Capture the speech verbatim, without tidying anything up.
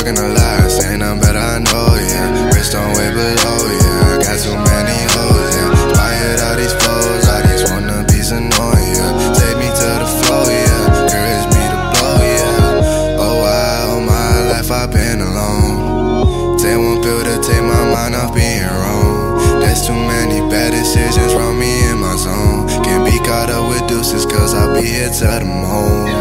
talking a lot, saying I'm better, I know, yeah. Wrist on way below, yeah. I got too many hoes, yeah. Inspired all these foes, all these wannabes annoying, yeah. Take me to the flow, yeah. Encourage me to blow, yeah. Oh, I, all my life I've been alone. Take one pill to take my mind off being wrong. There's too many bad decisions, run me in my zone. Can't be caught up with deuces, cause I'll be here to the moon.